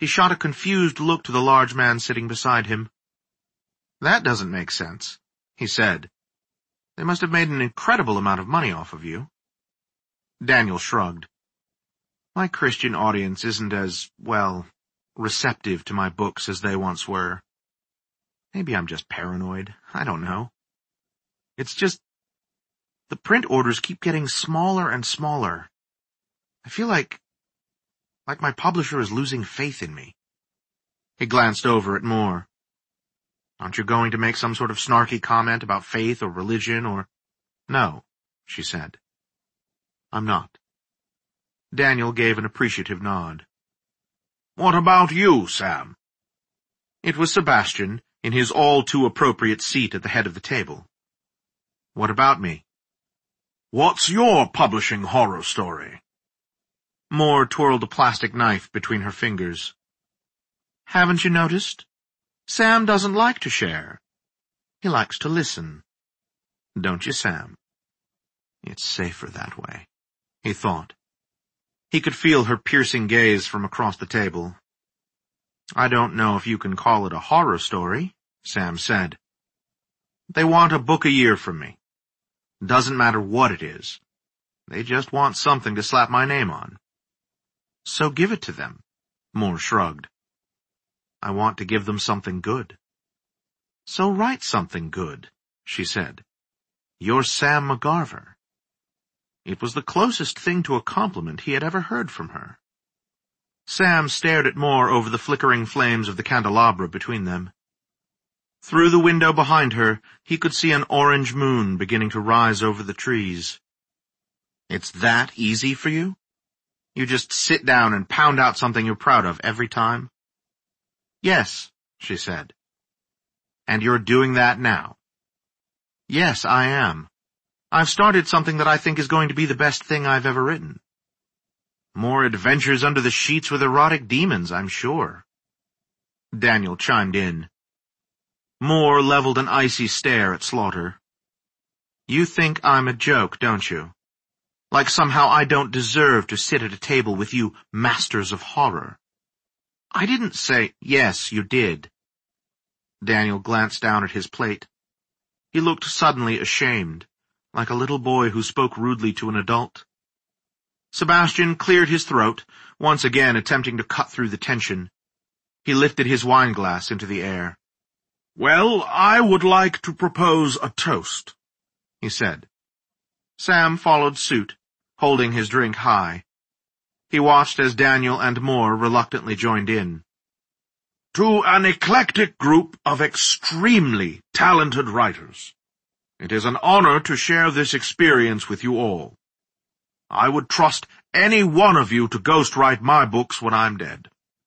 He shot a confused look to the large man sitting beside him. "That doesn't make sense," he said. "They must have made an incredible amount of money off of you." Daniel shrugged. "My Christian audience isn't as, well, receptive to my books as they once were. Maybe I'm just paranoid. I don't know. It's just, the print orders keep getting smaller and smaller. I feel like my publisher is losing faith in me." He glanced over at Moore. "Aren't you going to make some sort of snarky comment about faith or religion or—" "No," she said. "I'm not." Daniel gave an appreciative nod. "What about you, Sam?" It was Sebastian, in his all-too-appropriate seat at the head of the table. "What about me?" "What's your publishing horror story?" Moore twirled a plastic knife between her fingers. "Haven't you noticed? Sam doesn't like to share. He likes to listen. Don't you, Sam?" It's safer that way, he thought. He could feel her piercing gaze from across the table. "I don't know if you can call it a horror story," Sam said. "They want a book a year from me. Doesn't matter what it is. They just want something to slap my name on." "So give it to them," Moore shrugged. "I want to give them something good." "So write something good," she said. "You're Sam McGarver." It was the closest thing to a compliment he had ever heard from her. Sam stared at Moore over the flickering flames of the candelabra between them. Through the window behind her, he could see an orange moon beginning to rise over the trees. "It's that easy for you? You just sit down and pound out something you're proud of every time?" "Yes," she said. "And you're doing that now?" "Yes, I am. I've started something that I think is going to be the best thing I've ever written. More adventures under the sheets with erotic demons, I'm sure." Daniel chimed in. Moore leveled an icy stare at Slaughter. "You think I'm a joke, don't you? Like somehow I don't deserve to sit at a table with you masters of horror." "I didn't say—" "Yes, you did." Daniel glanced down at his plate. He looked suddenly ashamed, like a little boy who spoke rudely to an adult. Sebastian cleared his throat, once again attempting to cut through the tension. He lifted his wineglass into the air. "Well, I would like to propose a toast," he said. Sam followed suit, holding his drink high. He watched as Daniel and Moore reluctantly joined in. "To an eclectic group of extremely talented writers. It is an honor to share this experience with you all. I would trust any one of you to ghostwrite my books when I'm dead."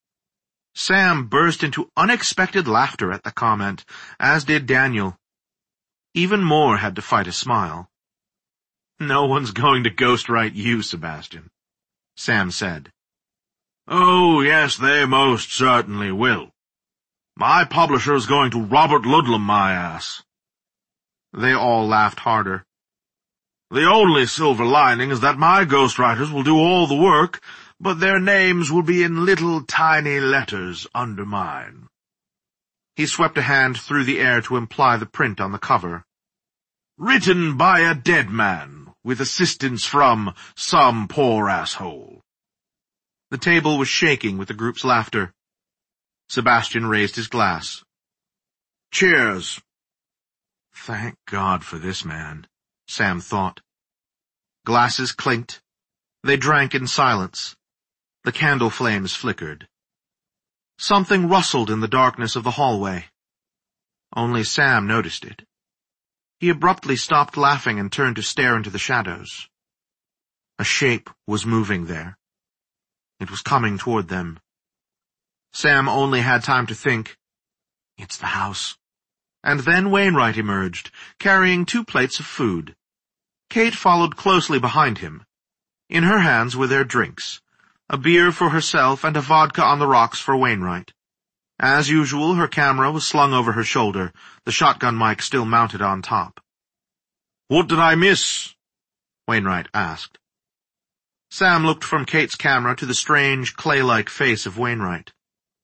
Sam burst into unexpected laughter at the comment, as did Daniel. Even Moore had to fight a smile. "No one's going to ghostwrite you, Sebastian," Sam said. "Oh, yes, they most certainly will. My publisher's going to Robert Ludlum my ass." They all laughed harder. "The only silver lining is that my ghostwriters will do all the work, but their names will be in little tiny letters under mine." He swept a hand through the air to imply the print on the cover. "Written by a dead man, with assistance from some poor asshole." The table was shaking with the group's laughter. Sebastian raised his glass. "Cheers." Thank God for this man, Sam thought. Glasses clinked. They drank in silence. The candle flames flickered. Something rustled in the darkness of the hallway. Only Sam noticed it. He abruptly stopped laughing and turned to stare into the shadows. A shape was moving there. It was coming toward them. Sam only had time to think, "It's the house." And then Wainwright emerged, carrying 2 plates of food. Kate followed closely behind him. In her hands were their drinks, a beer for herself and a vodka on the rocks for Wainwright. As usual, her camera was slung over her shoulder, the shotgun mic still mounted on top. "What did I miss?" Wainwright asked. Sam looked from Kate's camera to the strange, clay-like face of Wainwright.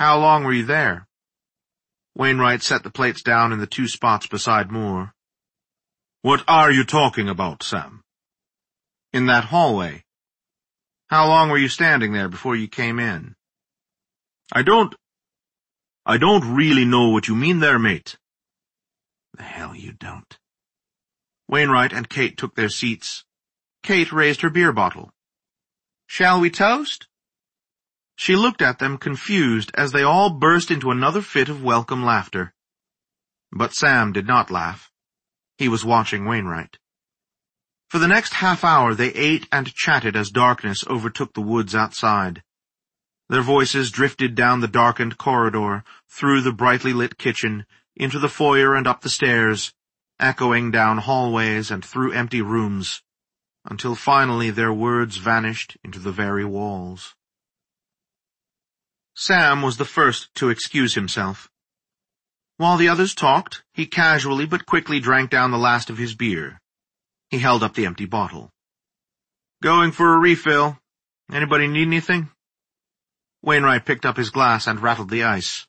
How long were you there? Wainwright set the plates down in the 2 spots beside Moore. What are you talking about, Sam? In that hallway. How long were you standing there before you came in? I don't really know what you mean there, mate. The hell you don't. Wainwright and Kate took their seats. Kate raised her beer bottle. Shall we toast? She looked at them confused as they all burst into another fit of welcome laughter. But Sam did not laugh. He was watching Wainwright. For the next half hour they ate and chatted as darkness overtook the woods outside. Their voices drifted down the darkened corridor, through the brightly lit kitchen, into the foyer and up the stairs, echoing down hallways and through empty rooms, until finally their words vanished into the very walls. Sam was the first to excuse himself. While the others talked, he casually but quickly drank down the last of his beer. He held up the empty bottle. Going for a refill? Anybody need anything? Wainwright picked up his glass and rattled the ice.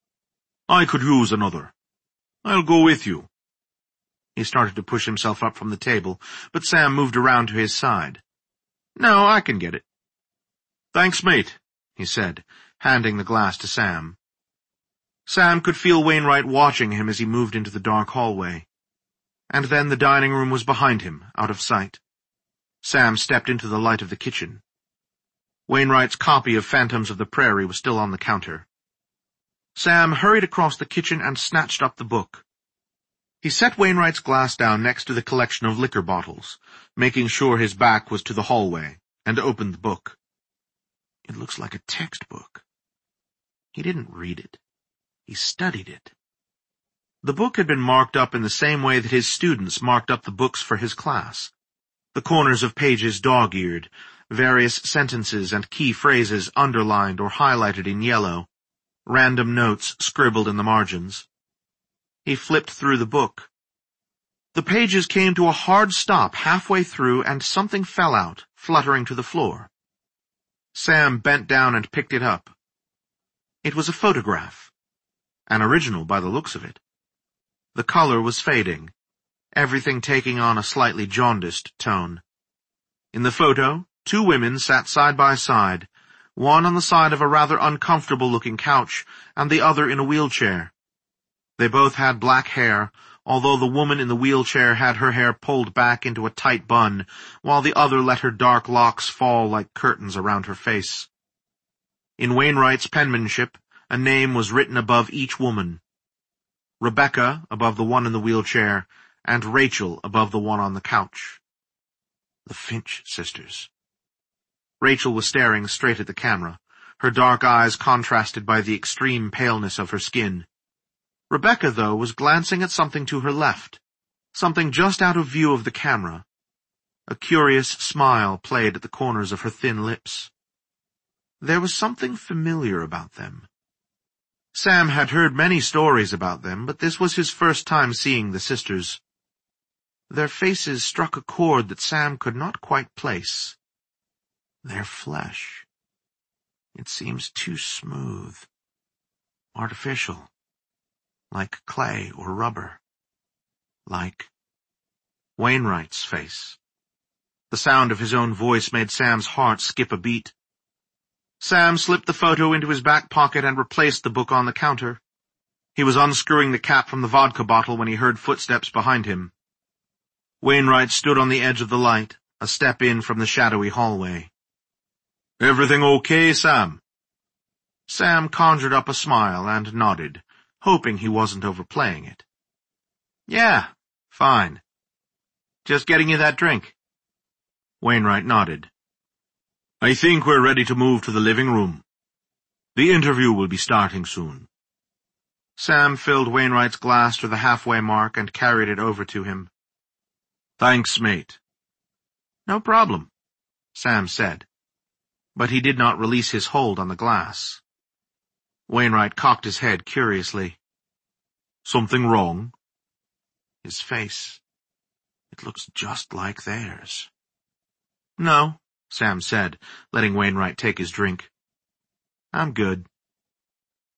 I could use another. I'll go with you. He started to push himself up from the table, but Sam moved around to his side. No, I can get it. Thanks, mate, he said, handing the glass to Sam. Sam could feel Wainwright watching him as he moved into the dark hallway. And then the dining room was behind him, out of sight. Sam stepped into the light of the kitchen. Wainwright's copy of Phantoms of the Prairie was still on the counter. Sam hurried across the kitchen and snatched up the book. He set Wainwright's glass down next to the collection of liquor bottles, making sure his back was to the hallway, and opened the book. It looks like a textbook. He didn't read it. He studied it. The book had been marked up in the same way that his students marked up the books for his class. The corners of pages dog-eared, various sentences and key phrases underlined or highlighted in yellow, random notes scribbled in the margins. He flipped through the book. The pages came to a hard stop halfway through and something fell out, fluttering to the floor. Sam bent down and picked it up. It was a photograph. An original by the looks of it. The color was fading, everything taking on a slightly jaundiced tone. In the photo, 2 women sat side by side, one on the side of a rather uncomfortable-looking couch, and the other in a wheelchair. They both had black hair, although the woman in the wheelchair had her hair pulled back into a tight bun, while the other let her dark locks fall like curtains around her face. In Wainwright's penmanship, a name was written above each woman. Rebecca above the one in the wheelchair, and Rachel above the one on the couch. The Finch sisters. Rachel was staring straight at the camera, her dark eyes contrasted by the extreme paleness of her skin. Rebecca, though, was glancing at something to her left, something just out of view of the camera. A curious smile played at the corners of her thin lips. There was something familiar about them. Sam had heard many stories about them, but this was his first time seeing the sisters. Their faces struck a chord that Sam could not quite place. Their flesh. It seems too smooth, artificial, like clay or rubber, like Wainwright's face. The sound of his own voice made Sam's heart skip a beat. Sam slipped the photo into his back pocket and replaced the book on the counter. He was unscrewing the cap from the vodka bottle when he heard footsteps behind him. Wainwright stood on the edge of the light, a step in from the shadowy hallway. Everything okay, Sam? Sam conjured up a smile and nodded, hoping he wasn't overplaying it. Yeah, fine. Just getting you that drink. Wainwright nodded. I think we're ready to move to the living room. The interview will be starting soon. Sam filled Wainwright's glass to the halfway mark and carried it over to him. Thanks, mate. No problem, Sam said. But he did not release his hold on the glass. Wainwright cocked his head curiously. Something wrong? His face. It looks just like theirs. No, Sam said, letting Wainwright take his drink. I'm good.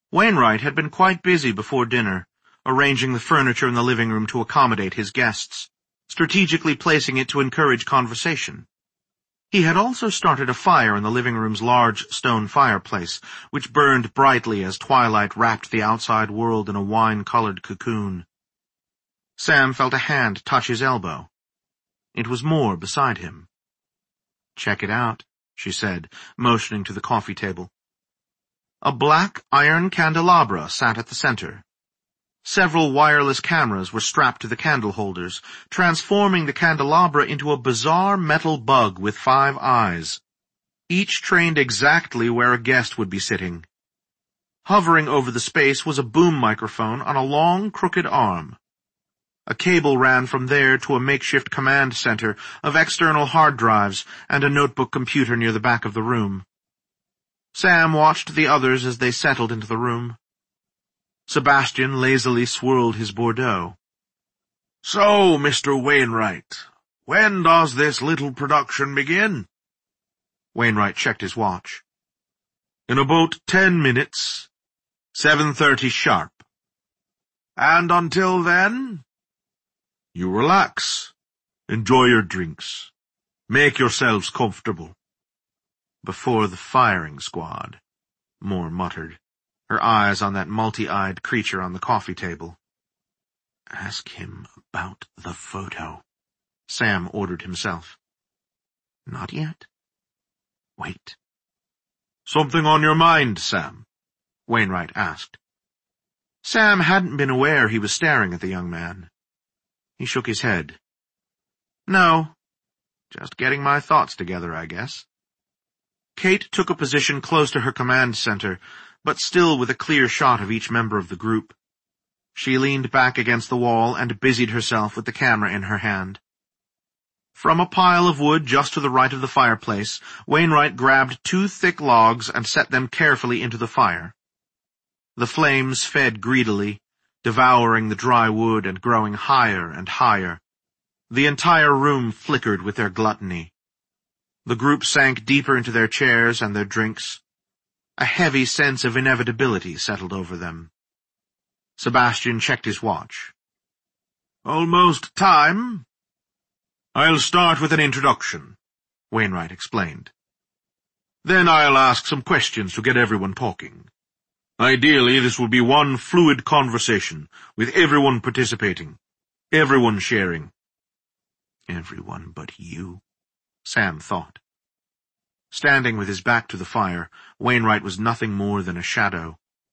Wainwright had been quite busy before dinner, arranging the furniture in the living room to accommodate his guests, strategically placing it to encourage conversation. He had also started a fire in the living room's large stone fireplace, which burned brightly as twilight wrapped the outside world in a wine-colored cocoon. Sam felt a hand touch his elbow. It was Moore beside him. "Check it out," she said, motioning to the coffee table. A black iron candelabra sat at the center. Several wireless cameras were strapped to the candle holders, transforming the candelabra into a bizarre metal bug with 5 eyes, each trained exactly where a guest would be sitting. Hovering over the space was a boom microphone on a long, crooked arm. A cable ran from there to a makeshift command center of external hard drives and a notebook computer near the back of the room. Sam watched the others as they settled into the room. Sebastian lazily swirled his Bordeaux. "So, Mr. Wainwright, when does this little production begin?" Wainwright checked his watch. "In about 10 minutes, 7:30 sharp. And until then, you relax, enjoy your drinks, make yourselves comfortable." "Before the firing squad," Moore muttered, her eyes on that multi-eyed creature on the coffee table. "Ask him about the photo," Sam ordered himself. "Not yet. Wait." "Something on your mind, Sam?" Wainwright asked. Sam hadn't been aware he was staring at the young man. He shook his head. "No. Just getting my thoughts together, I guess." Kate took a position close to her command center, but still with a clear shot of each member of the group. She leaned back against the wall and busied herself with the camera in her hand. From a pile of wood just to the right of the fireplace, Wainwright grabbed 2 thick logs and set them carefully into the fire. The flames fed greedily, devouring the dry wood and growing higher and higher. The entire room flickered with their gluttony. The group sank deeper into their chairs and their drinks. A heavy sense of inevitability settled over them. Sebastian checked his watch. "Almost time. I'll start with an introduction," Wainwright explained. "Then I'll ask some questions to get everyone talking. Ideally, this will be one fluid conversation, with everyone participating, everyone sharing." "Everyone but you," Sam thought. Standing with his back to the fire, Wainwright was nothing more than a shadow.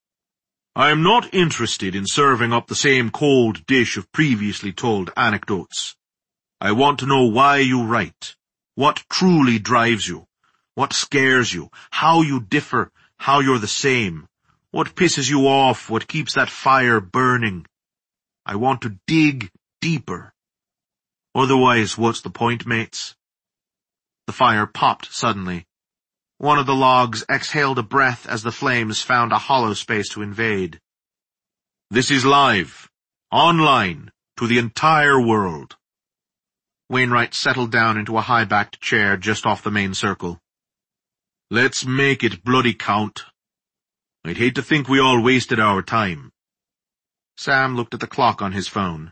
"I am not interested in serving up the same cold dish of previously told anecdotes. I want to know why you write, what truly drives you, what scares you, how you differ, how you're the same, what pisses you off, what keeps that fire burning. I want to dig deeper. Otherwise, what's the point, mates?" The fire popped suddenly. One of the logs exhaled a breath as the flames found a hollow space to invade. "This is live, online, to the entire world." Wainwright settled down into a high-backed chair just off the main circle. "Let's make it bloody count. I'd hate to think we all wasted our time." Sam looked at the clock on his phone.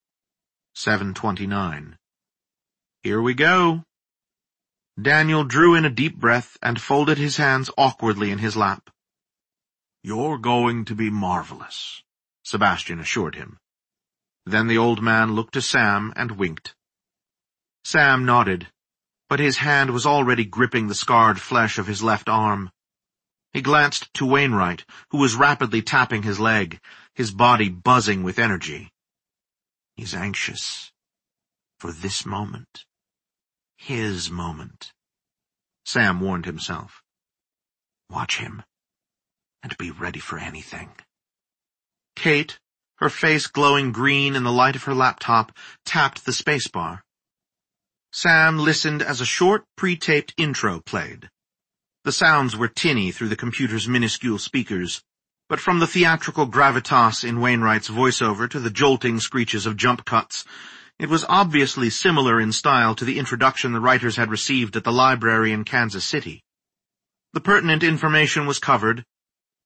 7:29. Here we go. Daniel drew in a deep breath and folded his hands awkwardly in his lap. "You're going to be marvelous," Sebastian assured him. Then the old man looked to Sam and winked. Sam nodded, but his hand was already gripping the scarred flesh of his left arm. He glanced to Wainwright, who was rapidly tapping his leg, his body buzzing with energy. He's anxious. For this moment. His moment. Sam warned himself. Watch him, and be ready for anything. Kate, her face glowing green in the light of her laptop, tapped the spacebar. Sam listened as a short, pre-taped intro played. The sounds were tinny through the computer's minuscule speakers, but from the theatrical gravitas in Wainwright's voiceover to the jolting screeches of jump cuts, it was obviously similar in style to the introduction the writers had received at the library in Kansas City. The pertinent information was covered.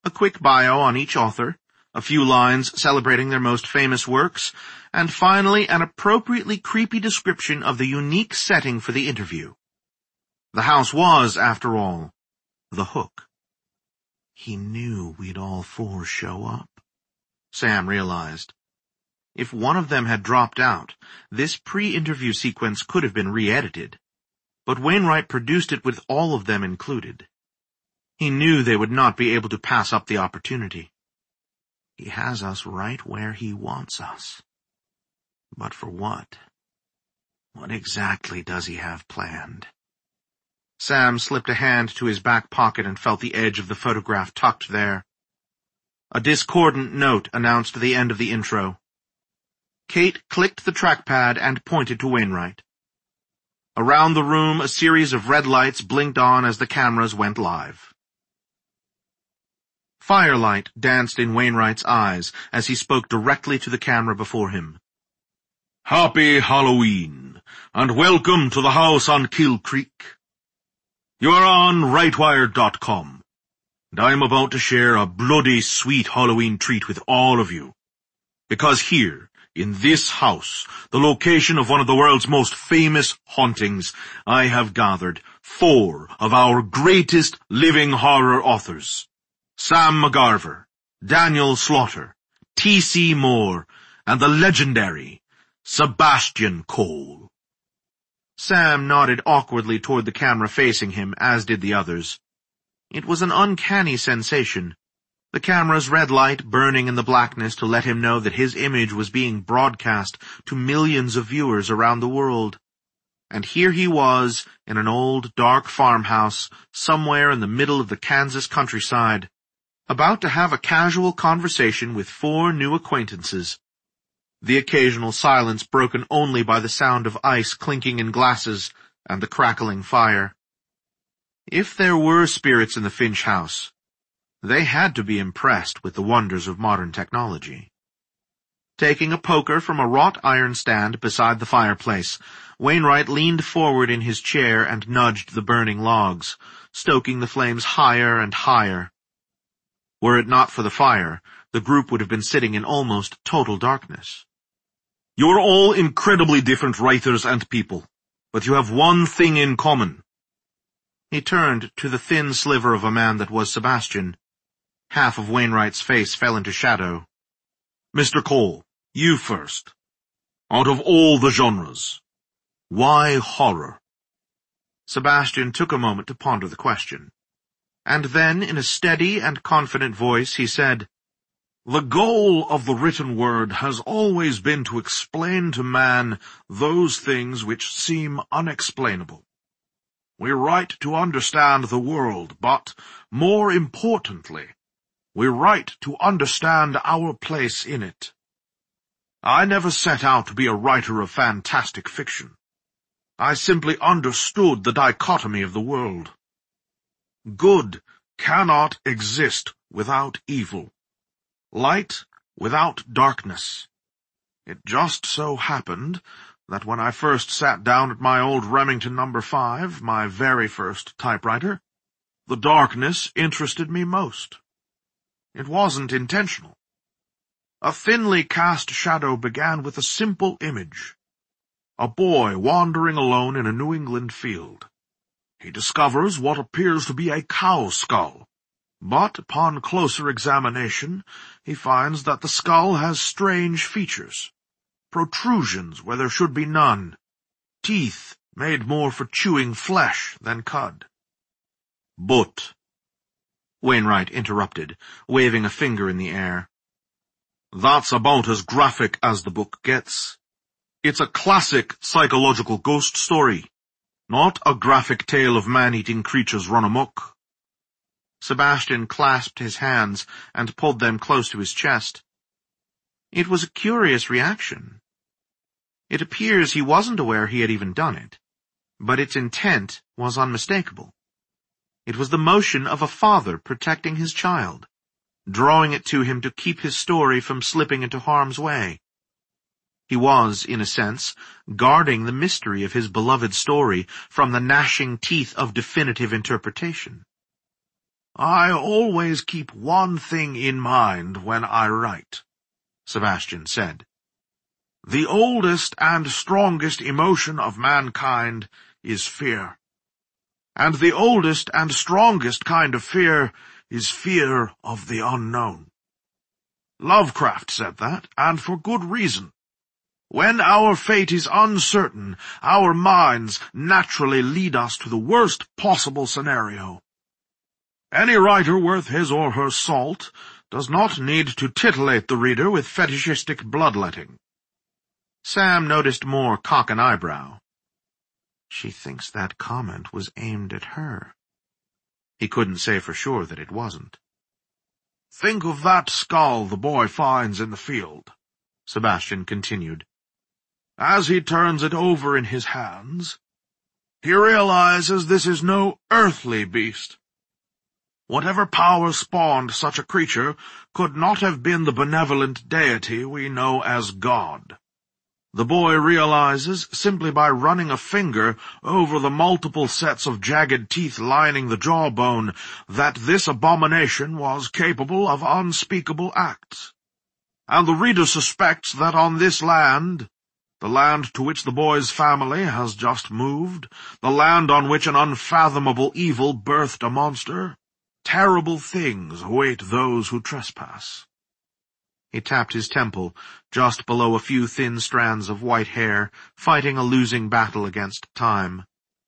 a quick bio on each author, a few lines celebrating their most famous works, and finally an appropriately creepy description of the unique setting for the interview. The house was, after all, the hook. He knew we'd all four show up, Sam realized. If one of them had dropped out, this pre-interview sequence could have been re-edited, but Wainwright produced it with all of them included. He knew they would not be able to pass up the opportunity. He has us right where he wants us. But for what? What exactly does he have planned? Sam slipped a hand to his back pocket and felt the edge of the photograph tucked there. A discordant note announced the end of the intro. Kate clicked the trackpad and pointed to Wainwright. Around the room, a series of red lights blinked on as the cameras went live. Firelight danced in Wainwright's eyes as he spoke directly to the camera before him. Happy Halloween, and welcome to the house on Kill Creek. You're on RightWire.com, and I'm about to share a bloody sweet Halloween treat with all of you. Because here, in this house, the location of one of the world's most famous hauntings, I have gathered 4 of our greatest living horror authors. Sam McGarver, Daniel Slaughter, T.C. Moore, and the legendary Sebastian Cole. Sam nodded awkwardly toward the camera facing him, as did the others. It was an uncanny sensation, the camera's red light burning in the blackness to let him know that his image was being broadcast to millions of viewers around the world. And here he was, in an old, dark farmhouse, somewhere in the middle of the Kansas countryside, about to have a casual conversation with 4 new acquaintances. The occasional silence broken only by the sound of ice clinking in glasses and the crackling fire. If there were spirits in the Finch house, they had to be impressed with the wonders of modern technology. Taking a poker from a wrought iron stand beside the fireplace, Wainwright leaned forward in his chair and nudged the burning logs, stoking the flames higher and higher. Were it not for the fire, the group would have been sitting in almost total darkness. You're all incredibly different writers and people, but you have one thing in common. He turned to the thin sliver of a man that was Sebastian. Half of Wainwright's face fell into shadow. Mr. Cole, you first. Out of all the genres, why horror? Sebastian took a moment to ponder the question. And then, in a steady and confident voice, he said, The goal of the written word has always been to explain to man those things which seem unexplainable. We write to understand the world, but, more importantly, we write to understand our place in it. I never set out to be a writer of fantastic fiction. I simply understood the dichotomy of the world. Good cannot exist without evil. Light without darkness. It just so happened that when I first sat down at my old Remington No. 5, my very first typewriter, the darkness interested me most. It wasn't intentional. A thinly cast shadow began with a simple image. A boy wandering alone in a New England field. He discovers what appears to be a cow skull. But upon closer examination, he finds that the skull has strange features. Protrusions where there should be none. Teeth made more for chewing flesh than cud. But, Wainwright interrupted, waving a finger in the air. That's about as graphic as the book gets. It's a classic psychological ghost story, not a graphic tale of man-eating creatures run amok. Sebastian clasped his hands and pulled them close to his chest. It was a curious reaction. It appears he wasn't aware he had even done it, but its intent was unmistakable. It was the motion of a father protecting his child, drawing it to him to keep his story from slipping into harm's way. He was, in a sense, guarding the mystery of his beloved story from the gnashing teeth of definitive interpretation. I always keep one thing in mind when I write, Sebastian said. The oldest and strongest emotion of mankind is fear. And the oldest and strongest kind of fear is fear of the unknown. Lovecraft said that, and for good reason. When our fate is uncertain, our minds naturally lead us to the worst possible scenario. Any writer worth his or her salt does not need to titillate the reader with fetishistic bloodletting. Sam noticed Moore cock an eyebrow. She thinks that comment was aimed at her. He couldn't say for sure that it wasn't. Think of that skull the boy finds in the field, Sebastian continued. As he turns it over in his hands, he realizes this is no earthly beast. Whatever power spawned such a creature could not have been the benevolent deity we know as God. The boy realizes, simply by running a finger over the multiple sets of jagged teeth lining the jawbone, that this abomination was capable of unspeakable acts. And the reader suspects that on this land, the land to which the boy's family has just moved, the land on which an unfathomable evil birthed a monster, terrible things await those who trespass. He tapped his temple, just below a few thin strands of white hair, fighting a losing battle against time.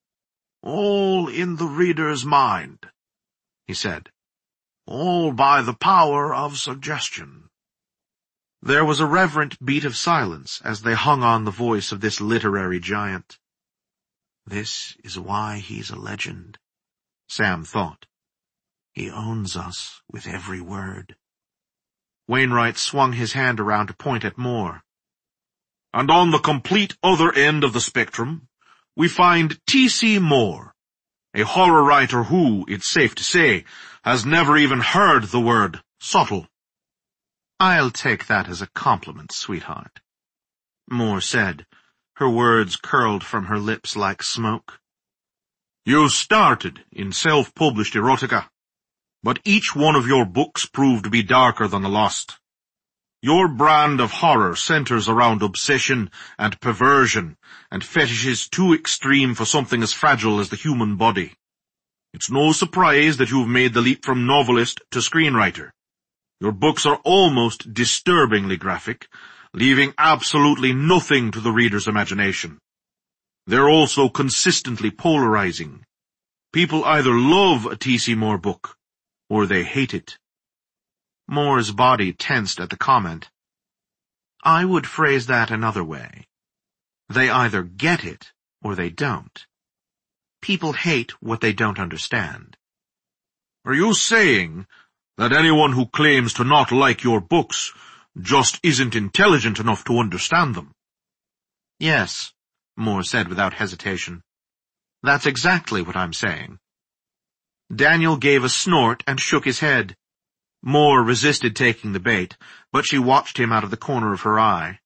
All in the reader's mind, he said. All by the power of suggestion. There was a reverent beat of silence as they hung on the voice of this literary giant. This is why he's a legend, Sam thought. He owns us with every word. Wainwright swung his hand around to point at Moore. And on the complete other end of the spectrum, we find T.C. Moore, a horror writer who, it's safe to say, has never even heard the word subtle. I'll take that as a compliment, sweetheart, Moore said. Her words curled from her lips like smoke. You started in self-published erotica, but each one of your books proved to be darker than the last. Your brand of horror centers around obsession and perversion and fetishes too extreme for something as fragile as the human body. It's no surprise that you've made the leap from novelist to screenwriter. Your books are almost disturbingly graphic, leaving absolutely nothing to the reader's imagination. They're also consistently polarizing. People either love a T.C. Moore book, or they hate it. Moore's body tensed at the comment. I would phrase that another way. They either get it, or they don't. People hate what they don't understand. Are you saying that anyone who claims to not like your books just isn't intelligent enough to understand them? Yes, Moore said without hesitation. That's exactly what I'm saying. Daniel gave a snort and shook his head. Moore resisted taking the bait, but she watched him out of the corner of her eye.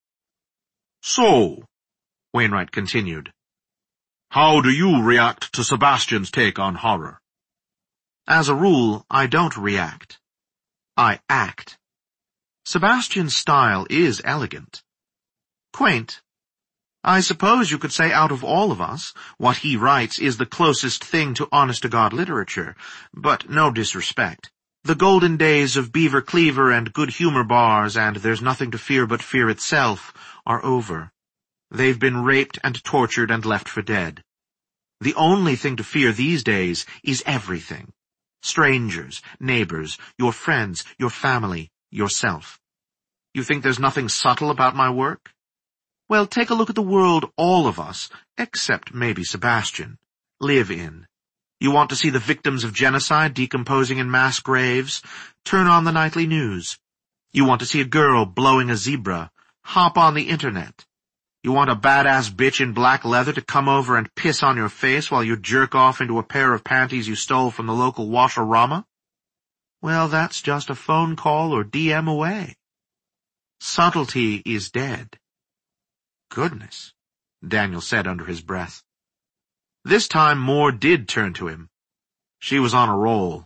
So, Wainwright continued, how do you react to Sebastian's take on horror? As a rule, I don't react. I act. Sebastian's style is elegant. Quaint. I suppose you could say out of all of us, what he writes is the closest thing to honest-to-God literature, but no disrespect. The golden days of Beaver Cleaver and Good Humor bars and There's Nothing to Fear But Fear Itself are over. They've been raped and tortured and left for dead. The only thing to fear these days is everything. Strangers, neighbors, your friends, your family, yourself. You think there's nothing subtle about my work? Well, take a look at the world all of us, except maybe Sebastian, live in. You want to see the victims of genocide decomposing in mass graves? Turn on the nightly news. You want to see a girl blowing a zebra? Hop on the internet. You want a badass bitch in black leather to come over and piss on your face while you jerk off into a pair of panties you stole from the local washerama? Well, that's just a phone call or DM away. Subtlety is dead. Goodness, Daniel said under his breath. This time Moore did turn to him. She was on a roll,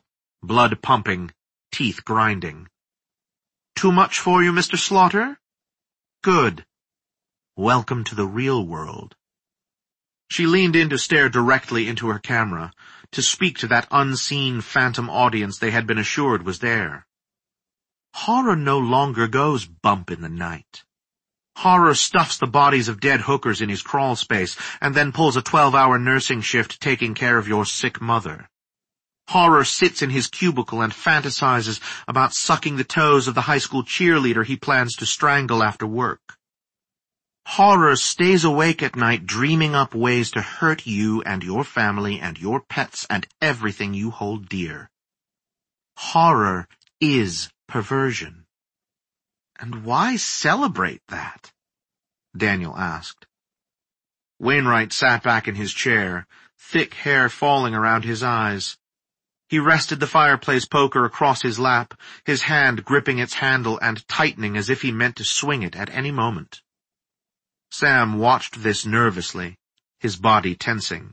blood pumping, teeth grinding. "Too much for you, Mr. Slaughter? Good. Welcome to the real world." She leaned in to stare directly into her camera, to speak to that unseen phantom audience they had been assured was there. Horror no longer goes bump in the night. Horror stuffs the bodies of dead hookers in his crawl space and then pulls a 12-hour nursing shift taking care of your sick mother. Horror sits in his cubicle and fantasizes about sucking the toes of the high school cheerleader he plans to strangle after work. Horror stays awake at night dreaming up ways to hurt you and your family and your pets and everything you hold dear. Horror is perversion. And why celebrate that? Daniel asked. Wainwright sat back in his chair, thick hair falling around his eyes. He rested the fireplace poker across his lap, his hand gripping its handle and tightening as if he meant to swing it at any moment. Sam watched this nervously, his body tensing.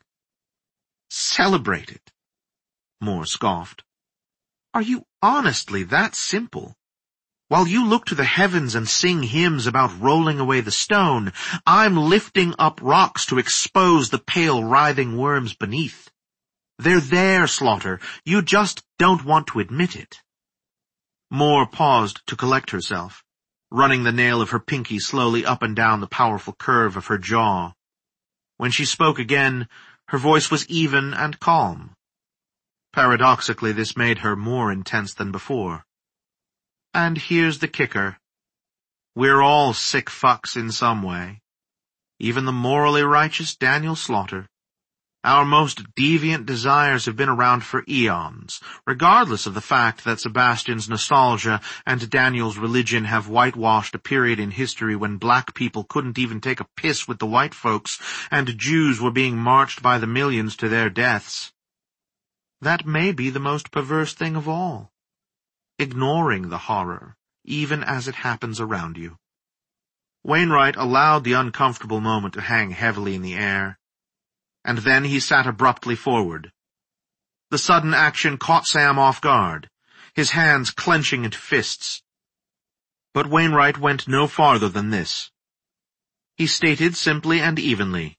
"Celebrate it," Moore scoffed. "Are you honestly that simple? While you look to the heavens and sing hymns about rolling away the stone, I'm lifting up rocks to expose the pale, writhing worms beneath. They're there, Slaughter. You just don't want to admit it." Moore paused to collect herself, running the nail of her pinky slowly up and down the powerful curve of her jaw. When she spoke again, her voice was even and calm. Paradoxically, this made her more intense than before. "And here's the kicker. We're all sick fucks in some way. Even the morally righteous Daniel Slaughter. Our most deviant desires have been around for eons, regardless of the fact that Sebastian's nostalgia and Daniel's religion have whitewashed a period in history when black people couldn't even take a piss with the white folks and Jews were being marched by the millions to their deaths. That may be the most perverse thing of all. Ignoring the horror, even as it happens around you." Wainwright allowed the uncomfortable moment to hang heavily in the air. And then he sat abruptly forward. The sudden action caught Sam off guard, his hands clenching into fists. But Wainwright went no farther than this. He stated simply and evenly,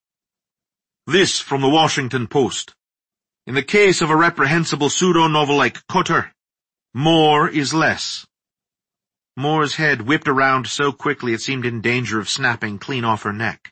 "This from the Washington Post. In the case of a reprehensible pseudo-novel like Cutter, more is less." Moore's head whipped around so quickly it seemed in danger of snapping clean off her neck.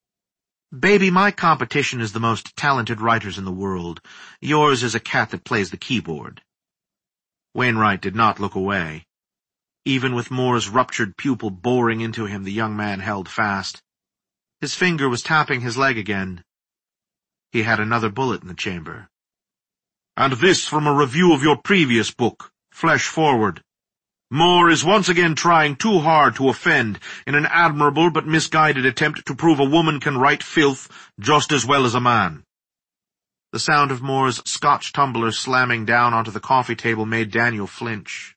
"Baby, my competition is the most talented writers in the world. Yours is a cat that plays the keyboard." Wainwright did not look away. Even with Moore's ruptured pupil boring into him, the young man held fast. His finger was tapping his leg again. He had another bullet in the chamber. "And this from a review of your previous book, Flesh Forward. Moore is once again trying too hard to offend in an admirable but misguided attempt to prove a woman can write filth just as well as a man." The sound of Moore's Scotch tumbler slamming down onto the coffee table made Daniel flinch.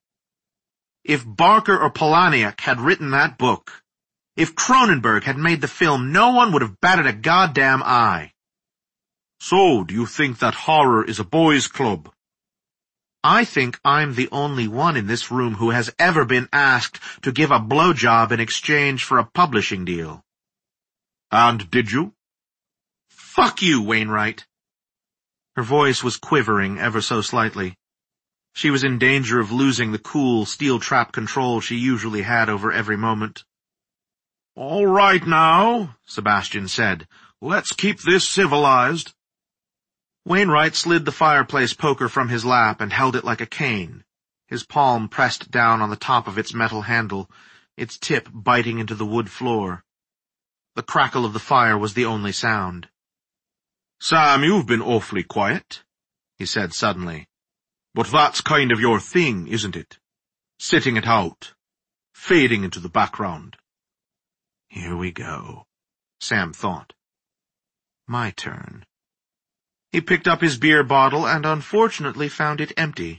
If Barker or Polaniak had written that book, if Cronenberg had made the film, no one would have batted a goddamn eye. "So, do you think that horror is a boys' club?" "I think I'm the only one in this room who has ever been asked to give a blowjob in exchange for a publishing deal." "And did you?" "Fuck you, Wainwright." Her voice was quivering ever so slightly. She was in danger of losing the cool, steel-trap control she usually had over every moment. "All right now," Sebastian said. "Let's keep this civilized." Wainwright slid the fireplace poker from his lap and held it like a cane, his palm pressed down on the top of its metal handle, its tip biting into the wood floor. The crackle of the fire was the only sound. "Sam, you've been awfully quiet," he said suddenly. "But that's kind of your thing, isn't it? Sitting it out, fading into the background." Here we go, Sam thought. My turn. He picked up his beer bottle and unfortunately found it empty.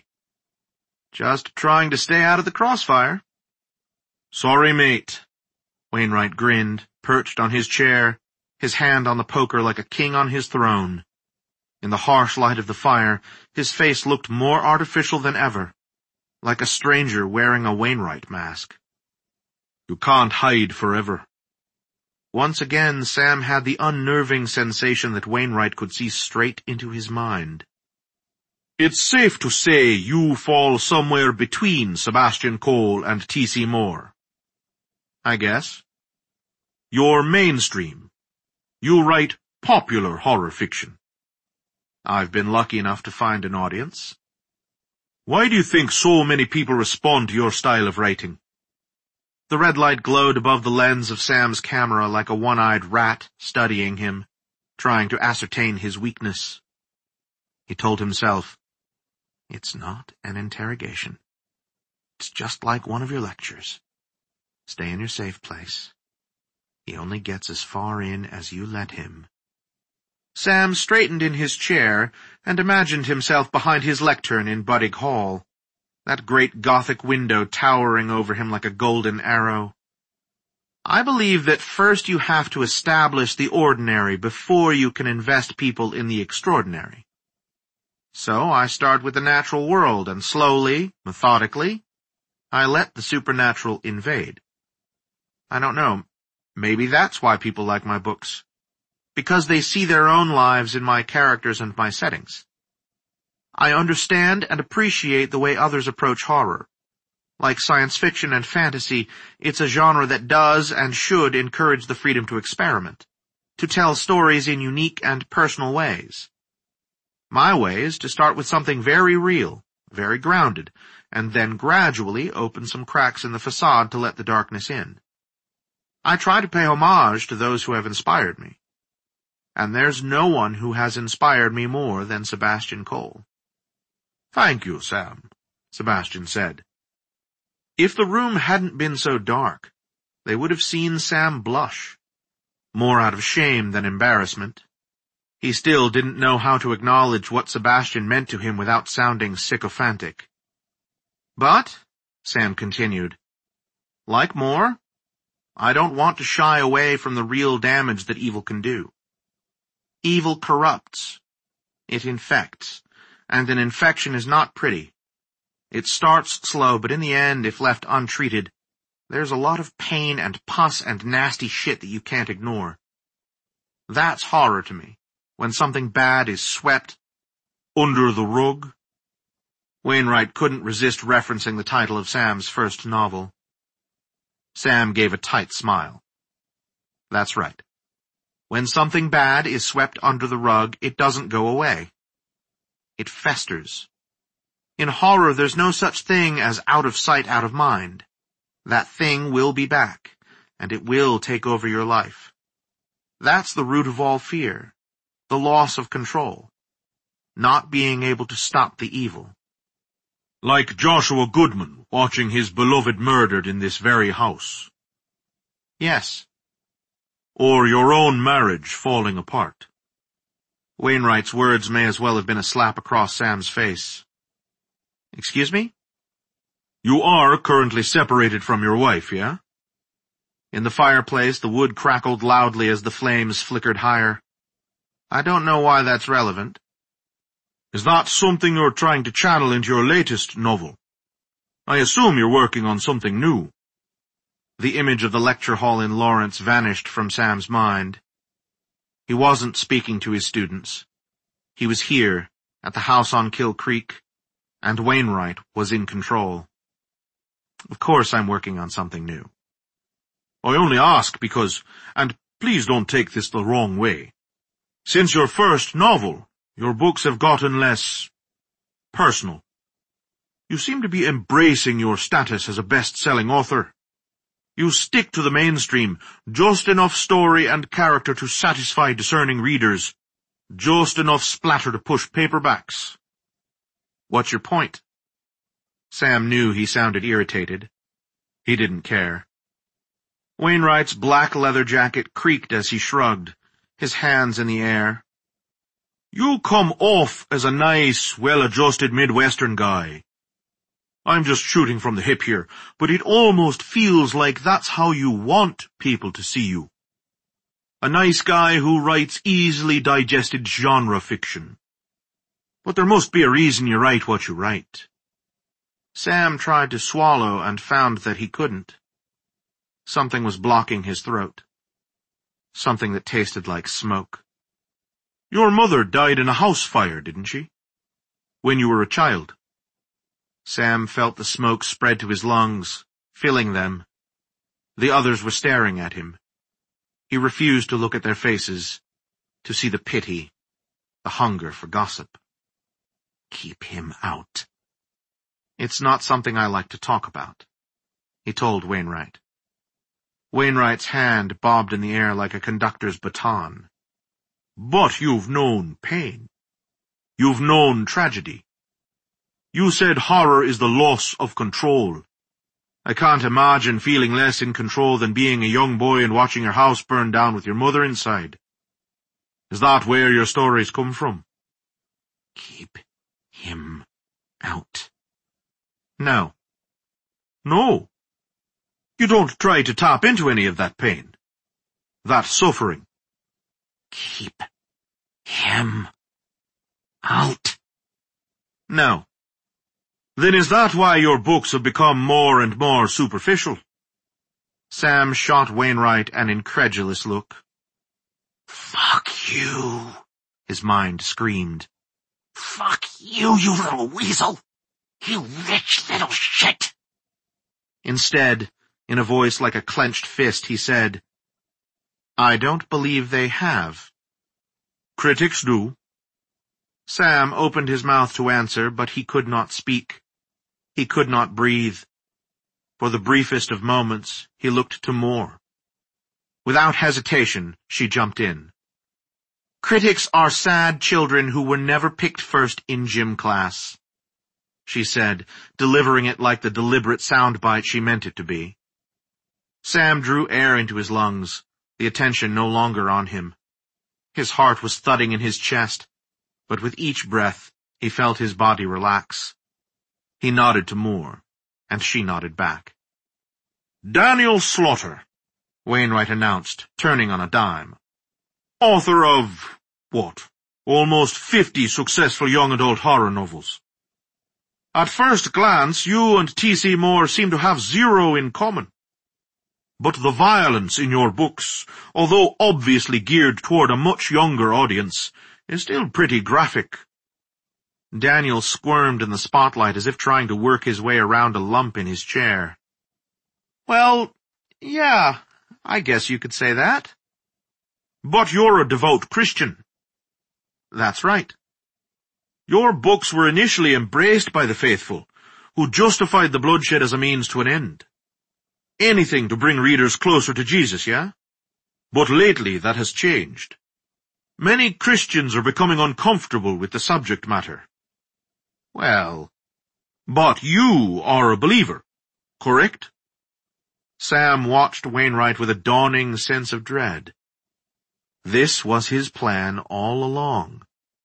"Just trying to stay out of the crossfire." "Sorry, mate." Wainwright grinned, perched on his chair, his hand on the poker like a king on his throne. In the harsh light of the fire, his face looked more artificial than ever, like a stranger wearing a Wainwright mask. You can't hide forever. Once again, Sam had the unnerving sensation that Wainwright could see straight into his mind. It's safe to say you fall somewhere between Sebastian Cole and T.C. Moore. I guess. You're mainstream. You write popular horror fiction. I've been lucky enough to find an audience. Why do you think so many people respond to your style of writing? The red light glowed above the lens of Sam's camera like a one-eyed rat studying him, trying to ascertain his weakness. He told himself, "It's not an interrogation. It's just like one of your lectures. Stay in your safe place. He only gets as far in as you let him." Sam straightened in his chair and imagined himself behind his lectern in Buddig Hall, that great Gothic window towering over him like a golden arrow. "I believe that first you have to establish the ordinary before you can invest people in the extraordinary. So I start with the natural world, and slowly, methodically, I let the supernatural invade. I don't know, maybe that's why people like my books, because they see their own lives in my characters and my settings. I understand and appreciate the way others approach horror. Like science fiction and fantasy, it's a genre that does and should encourage the freedom to experiment, to tell stories in unique and personal ways. My way is to start with something very real, very grounded, and then gradually open some cracks in the facade to let the darkness in. I try to pay homage to those who have inspired me. And there's no one who has inspired me more than Sebastian Cole." "Thank you, Sam," Sebastian said. If the room hadn't been so dark, they would have seen Sam blush, more out of shame than embarrassment. He still didn't know how to acknowledge what Sebastian meant to him without sounding sycophantic. "But," Sam continued, "like Moore, I don't want to shy away from the real damage that evil can do. Evil corrupts. It infects, and an infection is not pretty. It starts slow, but in the end, if left untreated, there's a lot of pain and pus and nasty shit that you can't ignore. That's horror to me, when something bad is swept under the rug." Wainwright couldn't resist referencing the title of Sam's first novel. Sam gave a tight smile. That's right. When something bad is swept under the rug, it doesn't go away. It festers. In horror, there's no such thing as out of sight, out of mind. That thing will be back, and it will take over your life. That's the root of all fear, the loss of control, not being able to stop the evil. Like Joshua Goodman watching his beloved murdered in this very house. Yes. Or your own marriage falling apart. Wainwright's words may as well have been a slap across Sam's face. Excuse me? You are currently separated from your wife, yeah? In the fireplace, the wood crackled loudly as the flames flickered higher. I don't know why that's relevant. Is that something you're trying to channel into your latest novel? I assume you're working on something new. The image of the lecture hall in Lawrence vanished from Sam's mind. He wasn't speaking to his students. He was here, at the house on Kill Creek, and Wainwright was in control. Of course I'm working on something new. I only ask because, and please don't take this the wrong way, since your first novel, your books have gotten less personal. You seem to be embracing your status as a best-selling author. You stick to the mainstream, just enough story and character to satisfy discerning readers, just enough splatter to push paperbacks. What's your point? Sam knew he sounded irritated. He didn't care. Wainwright's black leather jacket creaked as he shrugged, his hands in the air. You come off as a nice, well-adjusted Midwestern guy. I'm just shooting from the hip here, but it almost feels like that's how you want people to see you. A nice guy who writes easily digested genre fiction. But there must be a reason you write what you write. Sam tried to swallow and found that he couldn't. Something was blocking his throat. Something that tasted like smoke. Your mother died in a house fire, didn't she? When you were a child. Sam felt the smoke spread to his lungs, filling them. The others were staring at him. He refused to look at their faces, to see the pity, the hunger for gossip. Keep him out. It's not something I like to talk about, he told Wainwright. Wainwright's hand bobbed in the air like a conductor's baton. But you've known pain. You've known tragedy. You said horror is the loss of control. I can't imagine feeling less in control than being a young boy and watching your house burn down with your mother inside. Is that where your stories come from? Keep him out. No. No. You don't try to tap into any of that pain. That suffering. Keep him out. No. Then is that why your books have become more and more superficial? Sam shot Wainwright an incredulous look. Fuck you, his mind screamed. Fuck you, you little weasel. You rich little shit. Instead, in a voice like a clenched fist, he said, I don't believe they have. Critics do. Sam opened his mouth to answer, but he could not speak. He could not breathe. For the briefest of moments, he looked to Moore. Without hesitation, she jumped in. Critics are sad children who were never picked first in gym class, she said, delivering it like the deliberate soundbite she meant it to be. Sam drew air into his lungs, the attention no longer on him. His heart was thudding in his chest, but with each breath, he felt his body relax. He nodded to Moore, and she nodded back. Daniel Slaughter, Wainwright announced, turning on a dime. Author of, almost 50 successful young adult horror novels. At first glance, you and T.C. Moore seem to have zero in common. But the violence in your books, although obviously geared toward a much younger audience, is still pretty graphic. Daniel squirmed in the spotlight as if trying to work his way around a lump in his chair. Well, yeah, I guess you could say that. But you're a devout Christian. That's right. Your books were initially embraced by the faithful, who justified the bloodshed as a means to an end. Anything to bring readers closer to Jesus, yeah? But lately that has changed. Many Christians are becoming uncomfortable with the subject matter. Well, but you are a believer, correct? Sam watched Wainwright with a dawning sense of dread. This was his plan all along.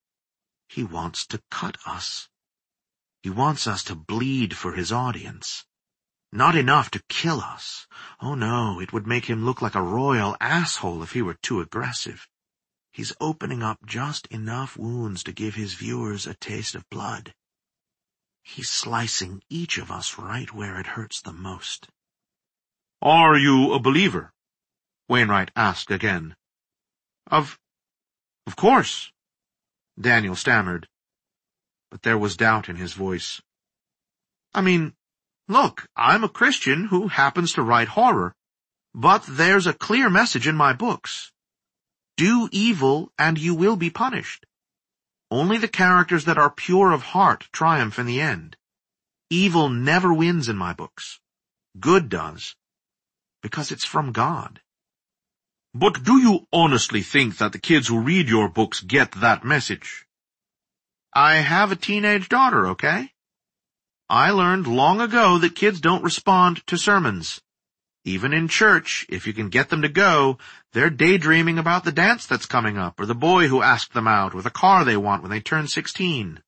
He wants to cut us. He wants us to bleed for his audience. Not enough to kill us. Oh no, it would make him look like a royal asshole if he were too aggressive. He's opening up just enough wounds to give his viewers a taste of blood. He's slicing each of us right where it hurts the most. Are you a believer? Wainwright asked again. Of course, Daniel stammered, but there was doubt in his voice. I mean, look, I'm a Christian who happens to write horror, but there's a clear message in my books. Do evil and you will be punished. Only the characters that are pure of heart triumph in the end. Evil never wins in my books. Good does, because it's from God. But do you honestly think that the kids who read your books get that message? I have a teenage daughter, okay? I learned long ago that kids don't respond to sermons. Even in church, if you can get them to go, they're daydreaming about the dance that's coming up, or the boy who asked them out, or the car they want when they turn 16.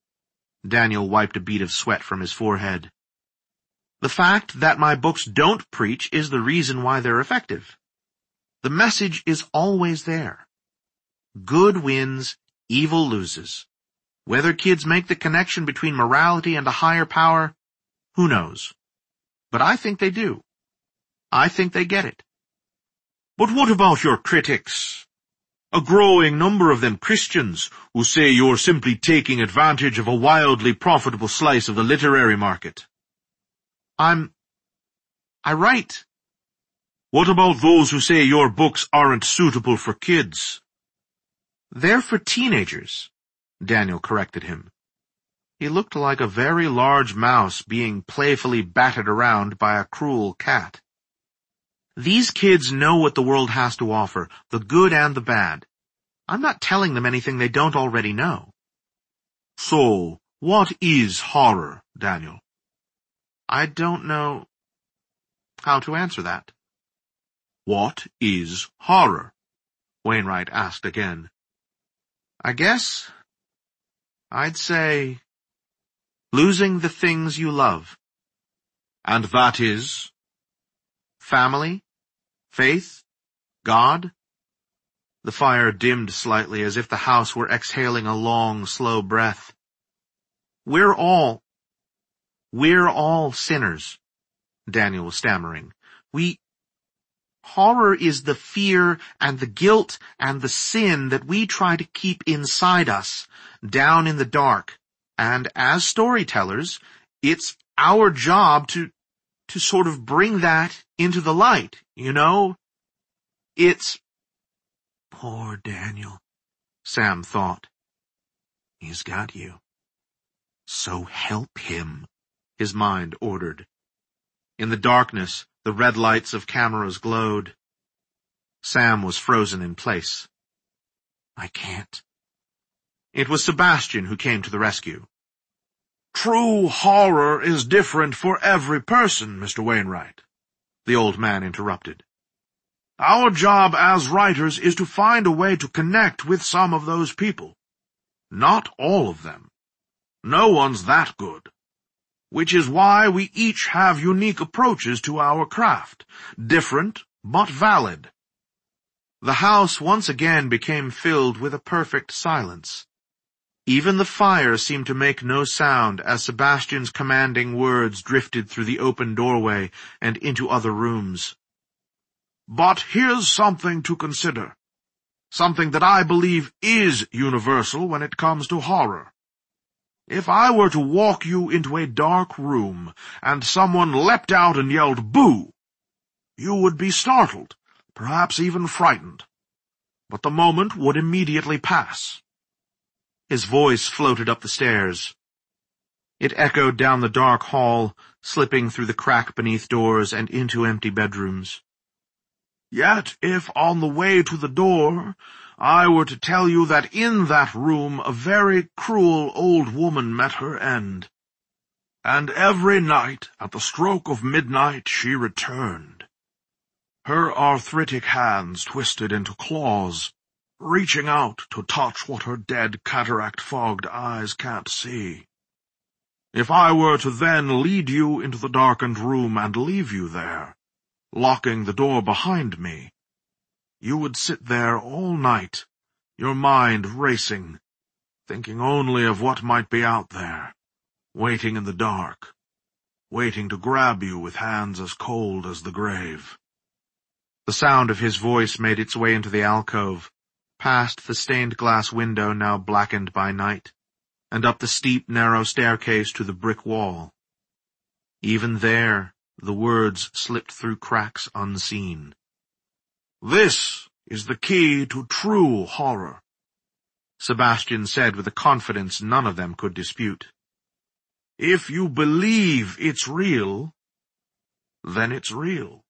Daniel wiped a bead of sweat from his forehead. The fact that my books don't preach is the reason why they're effective. The message is always there. Good wins, evil loses. Whether kids make the connection between morality and a higher power, who knows? But I think they do. I think they get it. But what about your critics? A growing number of them Christians who say you're simply taking advantage of a wildly profitable slice of the literary market. I write. What about those who say your books aren't suitable for kids? They're for teenagers, Daniel corrected him. He looked like a very large mouse being playfully batted around by a cruel cat. These kids know what the world has to offer, the good and the bad. I'm not telling them anything they don't already know. So, what is horror, Daniel? I don't know how to answer that. What is horror? Wainwright asked again. I guess I'd say losing the things you love. And that is? Family, faith, God. The fire dimmed slightly as if the house were exhaling a long, slow breath. We're all sinners, Daniel was stammering. Horror is the fear and the guilt and the sin that we try to keep inside us, down in the dark. And as storytellers, it's our job to sort of bring that into the light, you know? It's... Poor Daniel, Sam thought. He's got you. So help him, his mind ordered. In the darkness, the red lights of cameras glowed. Sam was frozen in place. I can't. It was Sebastian who came to the rescue. True horror is different for every person, Mr. Wainwright, the old man interrupted. Our job as writers is to find a way to connect with some of those people. Not all of them. No one's that good. Which is why we each have unique approaches to our craft, different but valid. The house once again became filled with a perfect silence. Even the fire seemed to make no sound as Sebastian's commanding words drifted through the open doorway and into other rooms. But here's something to consider. Something that I believe is universal when it comes to horror. If I were to walk you into a dark room and someone leapt out and yelled, "Boo!" you would be startled, perhaps even frightened. But the moment would immediately pass. His voice floated up the stairs. It echoed down the dark hall, slipping through the crack beneath doors and into empty bedrooms. Yet if on the way to the door I were to tell you that in that room a very cruel old woman met her end, and every night at the stroke of midnight she returned, her arthritic hands twisted into claws, reaching out to touch what her dead cataract-fogged eyes can't see. If I were to then lead you into the darkened room and leave you there, locking the door behind me, you would sit there all night, your mind racing, thinking only of what might be out there, waiting in the dark, waiting to grab you with hands as cold as the grave. The sound of his voice made its way into the alcove, past the stained glass window now blackened by night, and up the steep, narrow staircase to the brick wall. Even there, the words slipped through cracks unseen. This is the key to true horror, Sebastian said with a confidence none of them could dispute. If you believe it's real, then it's real.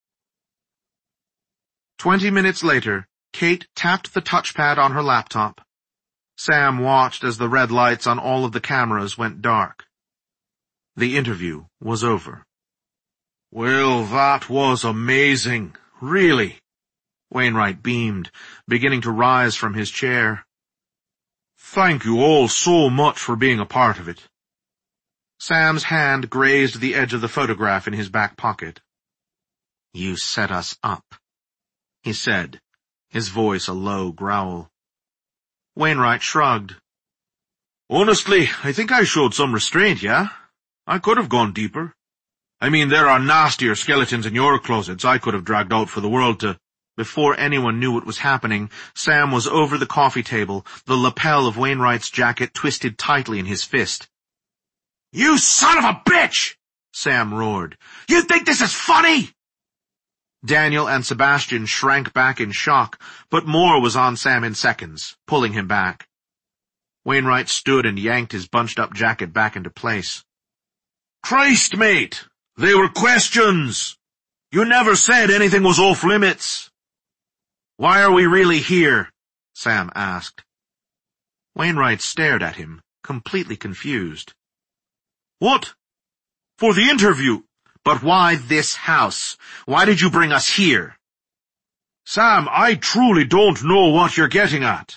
20 minutes later, Kate tapped the touchpad on her laptop. Sam watched as the red lights on all of the cameras went dark. The interview was over. Well, that was amazing, really. Wainwright beamed, beginning to rise from his chair. Thank you all so much for being a part of it. Sam's hand grazed the edge of the photograph in his back pocket. You set us up, he said, his voice a low growl. Wainwright shrugged. Honestly, I think I showed some restraint, yeah? I could have gone deeper. I mean, there are nastier skeletons in your closets I could have dragged out for the world to... Before anyone knew what was happening, Sam was over the coffee table, the lapel of Wainwright's jacket twisted tightly in his fist. You son of a bitch! Sam roared. You think this is funny? Daniel and Sebastian shrank back in shock, but more was on Sam in seconds, pulling him back. Wainwright stood and yanked his bunched-up jacket back into place. Christ, mate! They were questions! You never said anything was off-limits. Why are we really here? Sam asked. Wainwright stared at him, completely confused. What? For the interview. But why this house? Why did you bring us here? Sam, I truly don't know what you're getting at.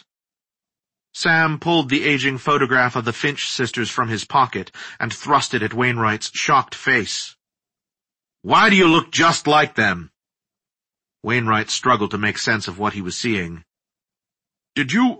Sam pulled the aging photograph of the Finch sisters from his pocket and thrust it at Wainwright's shocked face. Why do you look just like them? Wainwright struggled to make sense of what he was seeing. Did you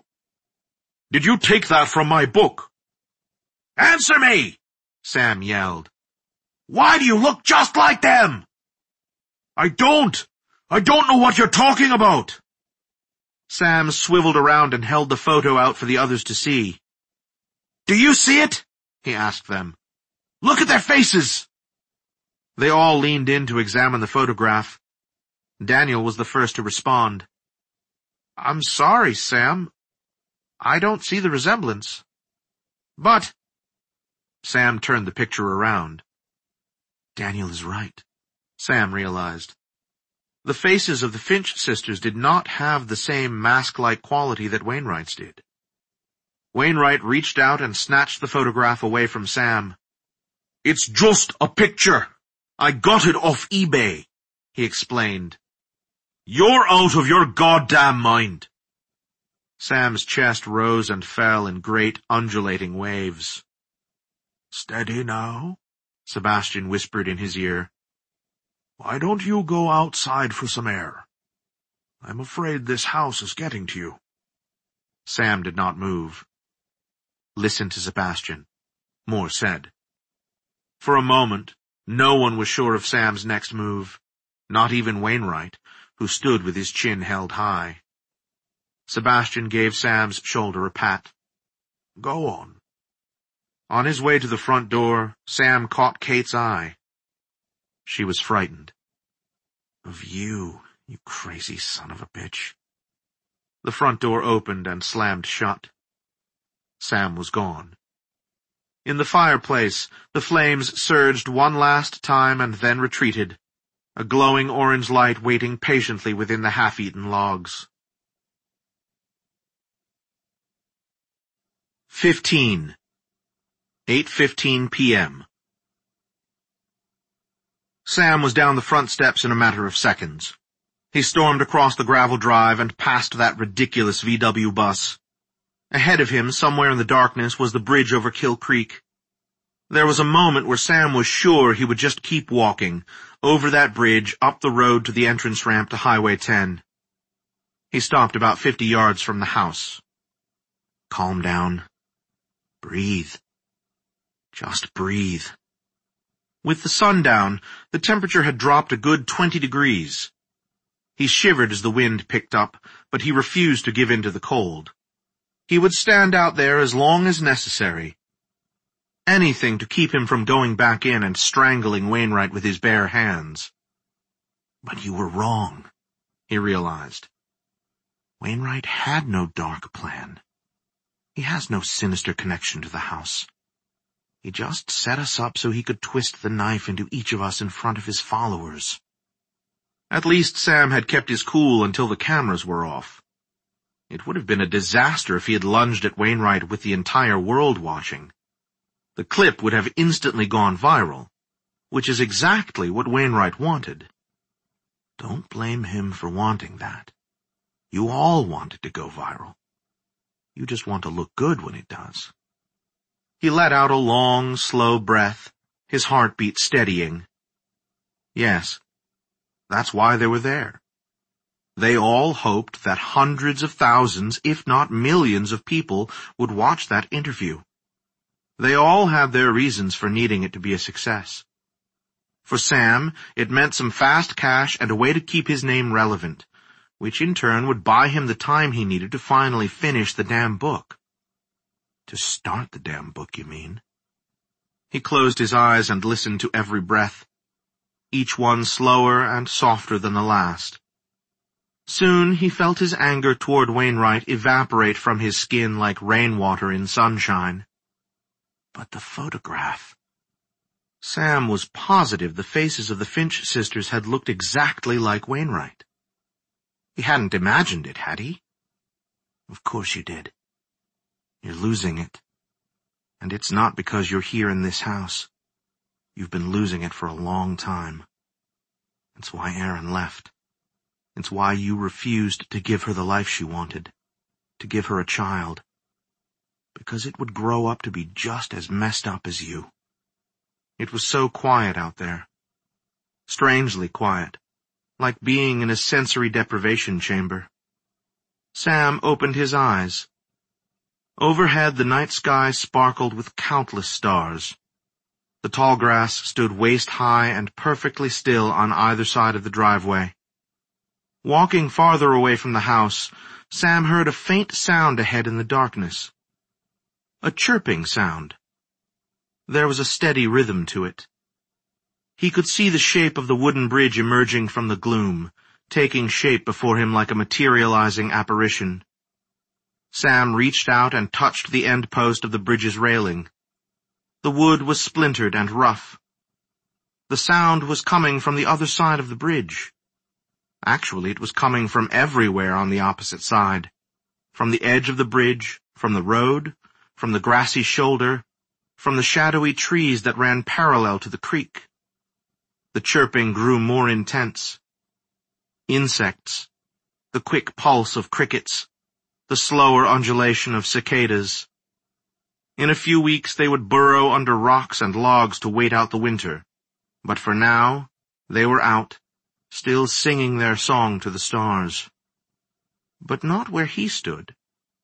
take that from my book? Answer me! Sam yelled. Why do you look just like them? I don't know what you're talking about. Sam swiveled around and held the photo out for the others to see. Do you see it? He asked them. Look at their faces! They all leaned in to examine the photograph. Daniel was the first to respond. I'm sorry, Sam. I don't see the resemblance. But... Sam turned the picture around. Daniel is right, Sam realized. The faces of the Finch sisters did not have the same mask-like quality that Wainwright's did. Wainwright reached out and snatched the photograph away from Sam. It's just a picture. I got it off eBay, he explained. You're out of your goddamn mind. Sam's chest rose and fell in great undulating waves. Steady now, Sebastian whispered in his ear. Why don't you go outside for some air? I'm afraid this house is getting to you. Sam did not move. Listen to Sebastian, Moore said. For a moment, no one was sure of Sam's next move, not even Wainwright, who stood with his chin held high. Sebastian gave Sam's shoulder a pat. Go on. On his way to the front door, Sam caught Kate's eye. She was frightened. Of you, you crazy son of a bitch. The front door opened and slammed shut. Sam was gone. In the fireplace, the flames surged one last time and then retreated, a glowing orange light waiting patiently within the half-eaten logs. 15. 8:15 p.m. Sam was down the front steps in a matter of seconds. He stormed across the gravel drive and past that ridiculous VW bus. Ahead of him, somewhere in the darkness, was the bridge over Kill Creek. There was a moment where Sam was sure he would just keep walking, over that bridge, up the road to the entrance ramp to Highway 10. He stopped about 50 yards from the house. Calm down. Breathe. Just breathe. With the sun down, the temperature had dropped a good 20 degrees. He shivered as the wind picked up, but he refused to give in to the cold. He would stand out there as long as necessary. Anything to keep him from going back in and strangling Wainwright with his bare hands. But you were wrong, he realized. Wainwright had no dark plan. He has no sinister connection to the house. He just set us up so he could twist the knife into each of us in front of his followers. At least Sam had kept his cool until the cameras were off. It would have been a disaster if he had lunged at Wainwright with the entire world watching. The clip would have instantly gone viral, which is exactly what Wainwright wanted. Don't blame him for wanting that. You all want it to go viral. You just want to look good when it does. He let out a long, slow breath, his heartbeat steadying. Yes, that's why they were there. They all hoped that hundreds of thousands, if not millions of people would watch that interview They all had their reasons for needing it to be a success. For Sam, it meant some fast cash and a way to keep his name relevant, which in turn would buy him the time he needed to finally finish the damn book. To start the damn book, you mean? He closed his eyes and listened to every breath, each one slower and softer than the last. Soon he felt his anger toward Wainwright evaporate from his skin like rainwater in sunshine. But the photograph. Sam was positive the faces of the Finch sisters had looked exactly like Wainwright. He hadn't imagined it, had he? Of course you did. You're losing it. And it's not because you're here in this house. You've been losing it for a long time. It's why Erin left. It's why you refused to give her the life she wanted, to give her a child. Because it would grow up to be just as messed up as you. It was so quiet out there. Strangely quiet, like being in a sensory deprivation chamber. Sam opened his eyes. Overhead the night sky sparkled with countless stars. The tall grass stood waist-high and perfectly still on either side of the driveway. Walking farther away from the house, Sam heard a faint sound ahead in the darkness. A chirping sound. There was a steady rhythm to it. He could see the shape of the wooden bridge emerging from the gloom, taking shape before him like a materializing apparition. Sam reached out and touched the end post of the bridge's railing. The wood was splintered and rough. The sound was coming from the other side of the bridge. Actually, it was coming from everywhere on the opposite side. From the edge of the bridge, from the road, from the grassy shoulder, from the shadowy trees that ran parallel to the creek. The chirping grew more intense. Insects, the quick pulse of crickets, the slower undulation of cicadas. In a few weeks they would burrow under rocks and logs to wait out the winter, but for now they were out, still singing their song to the stars. But not where he stood.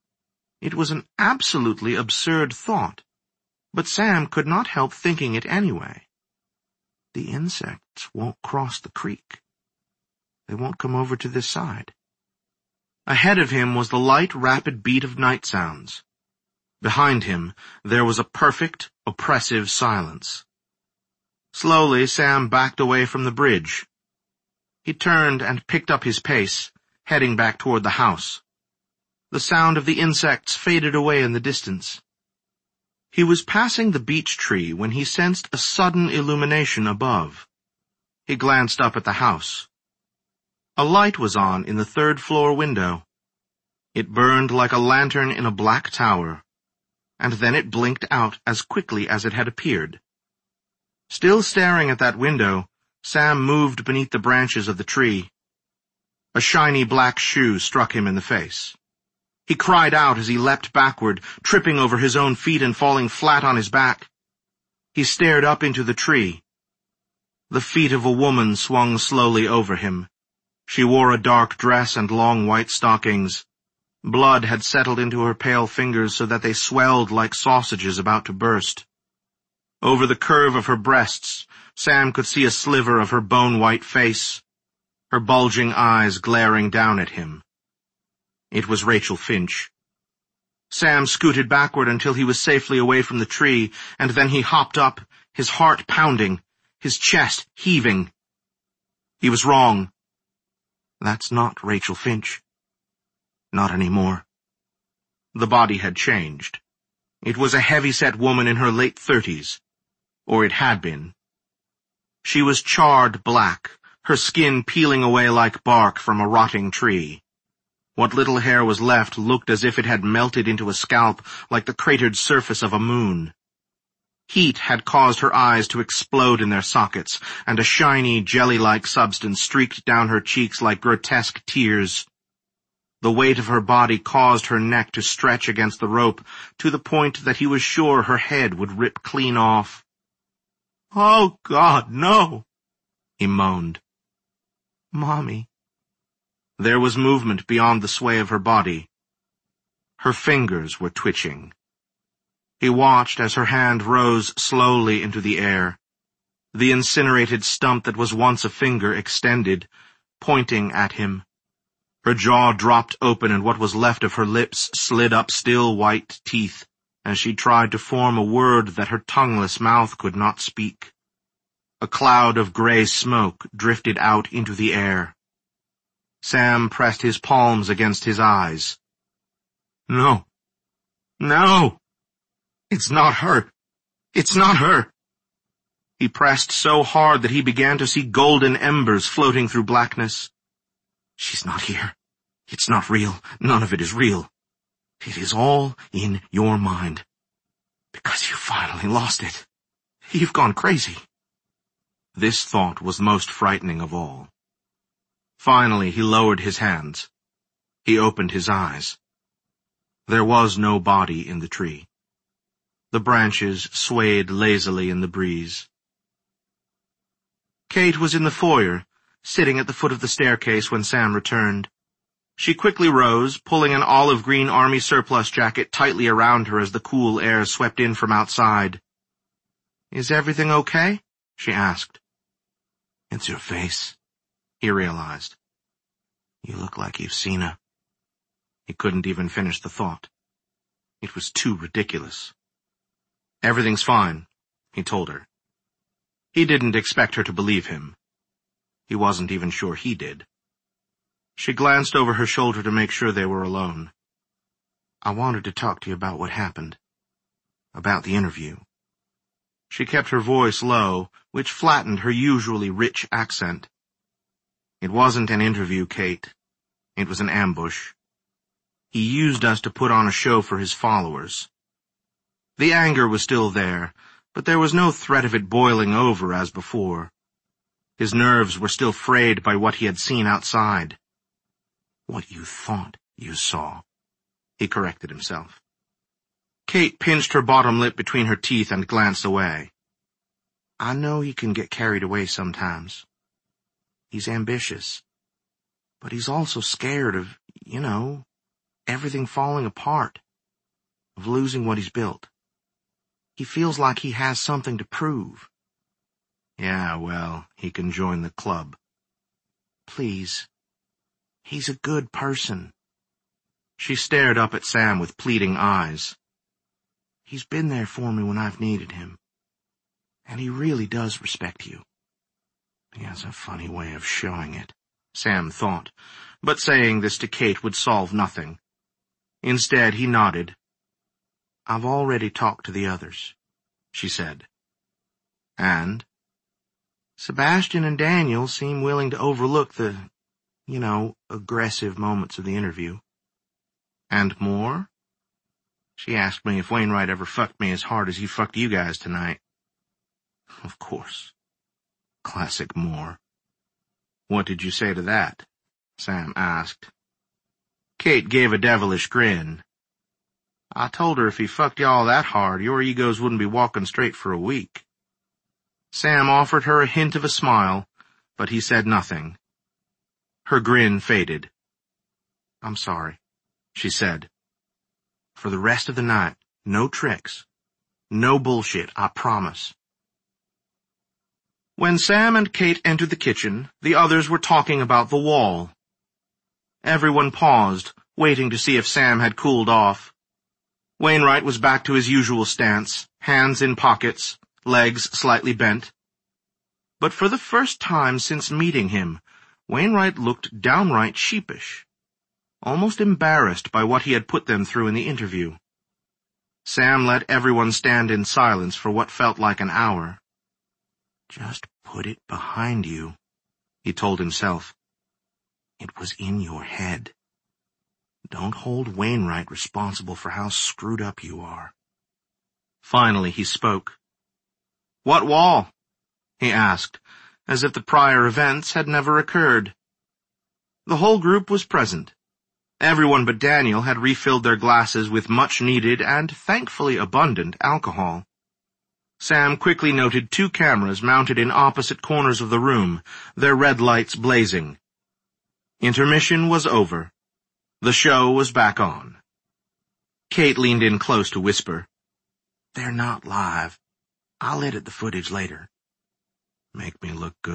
It was an absolutely absurd thought, but Sam could not help thinking it anyway. The insects won't cross the creek. They won't come over to this side. Ahead of him was the light, rapid beat of night sounds. Behind him, there was a perfect, oppressive silence. Slowly, Sam backed away from the bridge. He turned and picked up his pace, heading back toward the house. The sound of the insects faded away in the distance. He was passing the beech tree when he sensed a sudden illumination above. He glanced up at the house. A light was on in the third-floor window. It burned like a lantern in a black tower, and then it blinked out as quickly as it had appeared. Still staring at that window, Sam moved beneath the branches of the tree. A shiny black shoe struck him in the face. He cried out as he leapt backward, tripping over his own feet and falling flat on his back. He stared up into the tree. The feet of a woman swung slowly over him. She wore a dark dress and long white stockings. Blood had settled into her pale fingers so that they swelled like sausages about to burst. Over the curve of her breasts, Sam could see a sliver of her bone-white face, her bulging eyes glaring down at him. It was Rachel Finch. Sam scooted backward until he was safely away from the tree, and then he hopped up, his heart pounding, his chest heaving. He was wrong. That's not Rachel Finch. Not anymore. The body had changed. It was a heavy-set woman in her late 30s. Or it had been. She was charred black, her skin peeling away like bark from a rotting tree. What little hair was left looked as if it had melted into a scalp like the cratered surface of a moon. Heat had caused her eyes to explode in their sockets, and a shiny, jelly-like substance streaked down her cheeks like grotesque tears. The weight of her body caused her neck to stretch against the rope to the point that he was sure her head would rip clean off. "Oh, God, no!" he moaned. "Mommy." There was movement beyond the sway of her body. Her fingers were twitching. He watched as her hand rose slowly into the air. The incinerated stump that was once a finger extended, pointing at him. Her jaw dropped open and what was left of her lips slid up still white teeth as she tried to form a word that her tongueless mouth could not speak. A cloud of gray smoke drifted out into the air. Sam pressed his palms against his eyes. No. No! It's not her. It's not her. He pressed so hard that he began to see golden embers floating through blackness. She's not here. It's not real. None of it is real. It is all in your mind. Because you finally lost it. You've gone crazy. This thought was most frightening of all. Finally, he lowered his hands. He opened his eyes. There was no body in the tree. The branches swayed lazily in the breeze. Kate was in the foyer, sitting at the foot of the staircase when Sam returned. She quickly rose, pulling an olive-green army surplus jacket tightly around her as the cool air swept in from outside. "Is everything okay?" she asked. "It's your face," he realized. "You look like you've seen her." He couldn't even finish the thought. It was too ridiculous. "Everything's fine," he told her. He didn't expect her to believe him. He wasn't even sure he did. She glanced over her shoulder to make sure they were alone. "I wanted to talk to you about what happened. About the interview." She kept her voice low, which flattened her usually rich accent. "It wasn't an interview, Kate. It was an ambush. He used us to put on a show for his followers." The anger was still there, but there was no threat of it boiling over as before. His nerves were still frayed by what he had seen outside. "What you thought you saw," he corrected himself. Kate pinched her bottom lip between her teeth and glanced away. "I know he can get carried away sometimes. He's ambitious. But he's also scared of, everything falling apart, of losing what he's built. He feels like he has something to prove." "Yeah, well, he can join the club." "Please. He's a good person." She stared up at Sam with pleading eyes. "He's been there for me when I've needed him. And he really does respect you." He has a funny way of showing it, Sam thought, but saying this to Kate would solve nothing. Instead, he nodded. "I've already talked to the others," she said. "And?" "Sebastian and Daniel seem willing to overlook the, aggressive moments of the interview." "And more?" "She asked me if Wainwright ever fucked me as hard as he fucked you guys tonight." "Of course." Classic Moore. "What did you say to that?" Sam asked. Kate gave a devilish grin. "I told her if he fucked y'all that hard, your egos wouldn't be walking straight for a week." Sam offered her a hint of a smile, but he said nothing. Her grin faded. "I'm sorry," she said. "For the rest of the night, no tricks. No bullshit, I promise." When Sam and Kate entered the kitchen, the others were talking about the wall. Everyone paused, waiting to see if Sam had cooled off. Wainwright was back to his usual stance, hands in pockets, legs slightly bent. But for the first time since meeting him, Wainwright looked downright sheepish, almost embarrassed by what he had put them through in the interview. Sam let everyone stand in silence for what felt like an hour. "Just put it behind you," he told himself. "It was in your head. Don't hold Wainwright responsible for how screwed up you are." Finally he spoke. "What wall?" he asked, as if the prior events had never occurred. The whole group was present. Everyone but Daniel had refilled their glasses with much-needed and thankfully abundant alcohol. Sam quickly noted 2 cameras mounted in opposite corners of the room, their red lights blazing. Intermission was over. The show was back on. Kate leaned in close to whisper, They're not live. I'll edit the footage later. Make me look good.